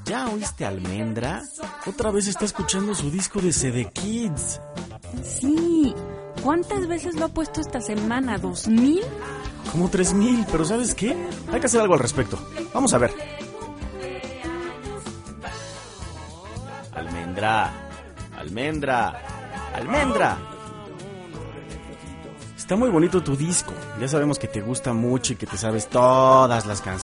¿Ya oíste a Almendra? Otra vez está escuchando su disco de CD Kids. Sí. ¿Cuántas veces lo ha puesto esta semana? ¿2000? Como 3000, pero ¿sabes qué? Hay que hacer algo al respecto. Vamos a ver. Almendra, Almendra, Almendra. Está muy bonito tu disco. Ya sabemos que te gusta mucho y que te sabes todas las canciones.